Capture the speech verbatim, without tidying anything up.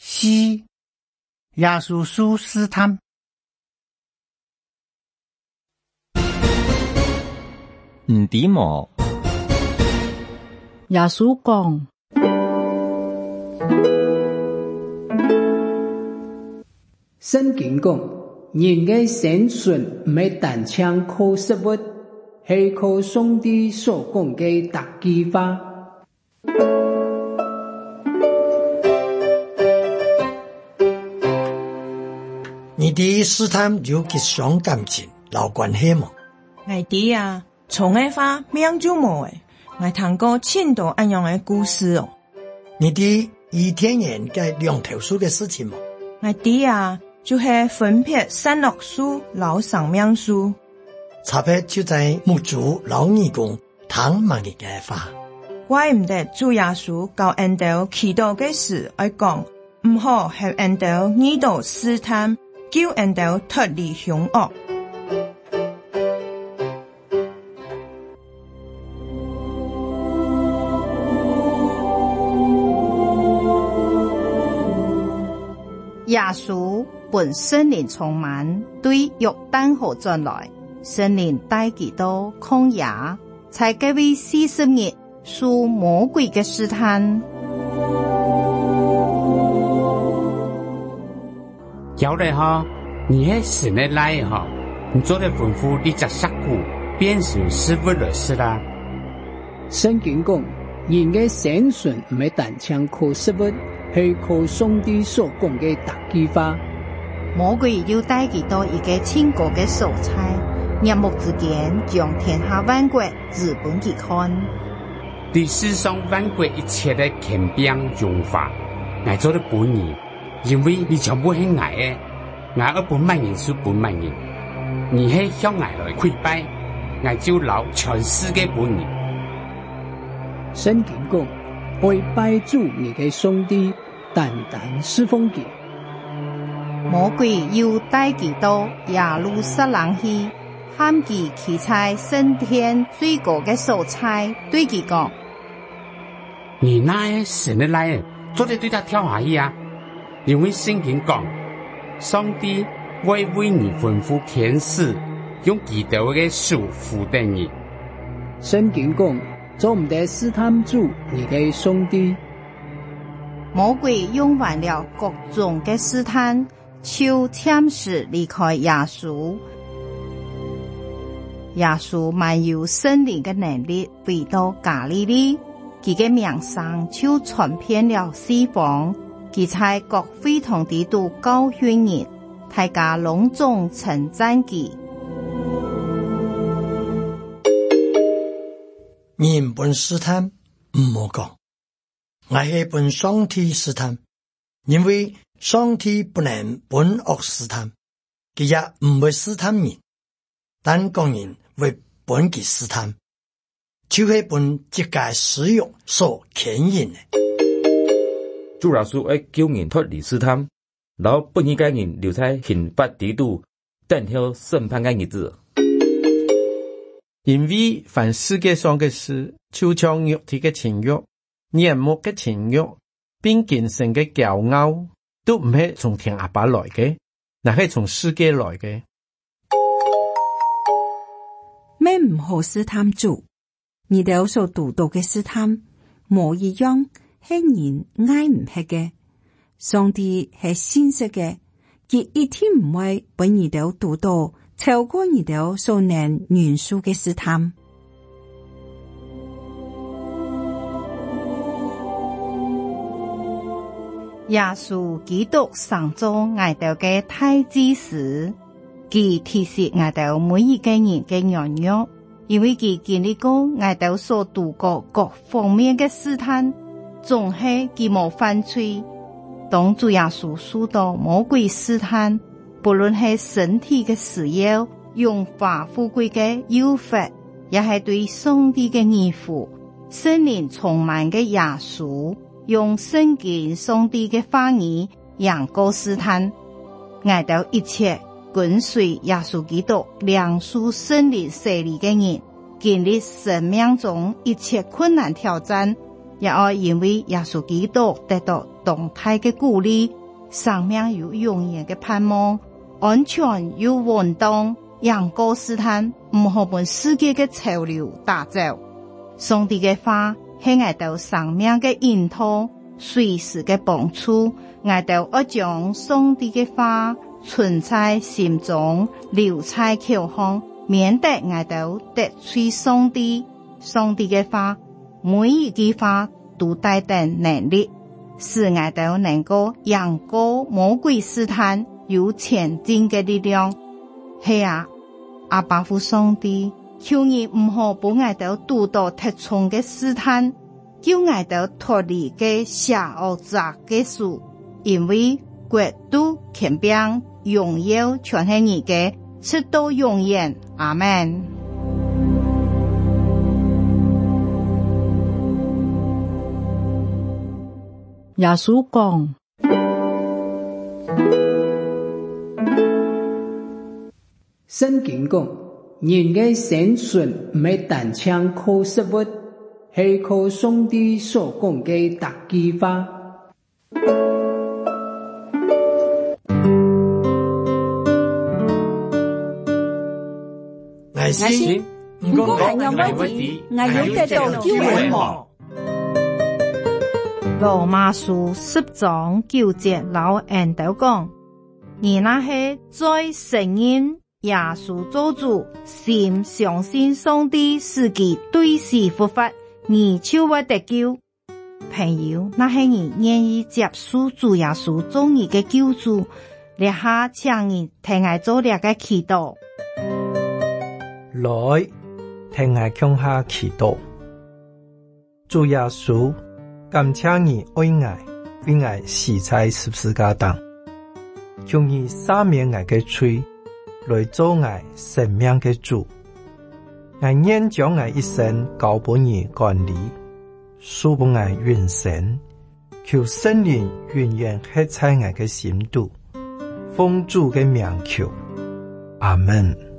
四、耶稣受试探。 唔知冇。 耶稣讲， 圣经讲，人的生存唔系单枪靠食物，系靠上帝所讲嘅大计划。 你哋试探有结上感情、老关系吗？ 我哋啊，从嘅话命就冇诶，我听过千多安样嘅故事哦。 你哋伊甸園嘅兩頭樹嘅事情嗎？ 我哋啊，就是分別善惡樹、老生命樹。 差別就在牧主老義工聽萬嘅嘅話。 怪唔得主耶穌教人哋祈禱嘅時愛講，唔好向人哋遇到試探，叫人哋脫離凶惡。 耶稣本聖靈充滿，對約旦河轉來，聖靈帶佢到曠野，才隔位四十日受魔鬼嘅試探。 叫你哈，你係神的來哈，你做的吩咐你只殺骨，變成食物了是啦。 聖經講，人嘅生存唔係單槍靠食物，係靠上帝所講嘅大計劃。 魔鬼要帶佢到一個天國嘅素菜，日暮之間將天下萬國指本佢看。 對世上萬國一切的權柄榮華，我做的本人，因為你全部係我的，我而本萬人是本萬人，你係向我來跪拜，我就留全世界本人。 聖經講，愛拜主你嘅上帝，單單侍奉佢。 魔鬼要帶佢到耶路撒冷去，喊佢企在聖殿最高嘅素菜，對佢講： 你那係神的來，做得對他跳下去啊！因為聖經講，上帝會為你吩咐天使，用基督嘅手扶定你。 聖經講，做唔得試探主你嘅上帝。 魔鬼用完了各種嘅試探，就暫時離開耶穌。耶穌滿有聖靈嘅能力，回到加利利，佢嘅名聲就傳遍了四方。佢在各會堂地度教訓人，大家隆重稱讚佢。 人本試探唔好講，我係本上帝試探，因為上帝不能本惡試探，佢也唔會試探人，但講人會本佢試探，就係本即界使用所牽引嘅。 主耶穌愛叫人脫離試探，然後不應該人留在刑罰地度，等候審判嘅日子。 因為凡世界上嘅事，就像肉體嘅情慾、眼目嘅情慾，並今生嘅驕傲，都唔係從天阿爸來嘅，乃係從世界來嘅。 咩唔好試探主？你哋所讀到嘅試探，冇一樣係人挨唔起嘅。上帝係信實嘅，佢一天唔會俾你哋讀到超過你哋所能元素嘅試探。 耶穌基督上做我哋嘅大祭司，佢提示我哋每一個人嘅軟弱，因為佢經歷過我哋所度過各方面嘅試探，總係佢冇犯罪。當主耶穌受到魔鬼試探，不論係身體嘅需要、榮華富貴嘅誘惑，也係對上帝嘅依附，聖靈充滿嘅耶穌，用聖經上帝嘅話語贏過試探，挨到一切跟隨耶穌基督領受聖靈洗禮嘅人，經歷生命中一切困難挑戰，也愛因為耶穌基督得到动态嘅鼓励，生命有永遠嘅盼望，安全有穩當，讓過試探唔好被世界嘅潮流打走。上帝嘅話係我哋生命嘅引導，隨時嘅幫助，我哋要將上帝嘅話存在心中，留在口腔，免得我哋得罪上帝。上帝嘅話，每一句話都帶定能力，使我哋能夠贏過魔鬼試探，有前進嘅力量。係啊，阿爸父上帝，求你唔好把我哋遇到特重嘅試探，叫我哋脫離嘅邪惡雜嘅事，因為國度、權柄、榮耀全係你嘅，直到永遠。阿們。 耶穌講： 聖經講，人嘅生存唔係單槍靠食物，係靠上帝所講嘅大計劃。 愛心唔講講愛問題，愛有得到機會麼？ 羅馬書十章九節老恩都講，你那係在承認耶穌做主，心相信上帝是其對事復活，你就會得救。朋友，那係你願意接受主耶穌做你嘅救主，立下請你聽我做兩個祈禱。 來，聽我向下祈禱。主耶穌，感謝你愛我，為我死在十字架上，求你赦免我嘅罪，來做我生命嘅主。我願將我一生交俾你管理，賜俾我永生。求聖靈永遠刻在我嘅心度，奉主嘅名求，阿門。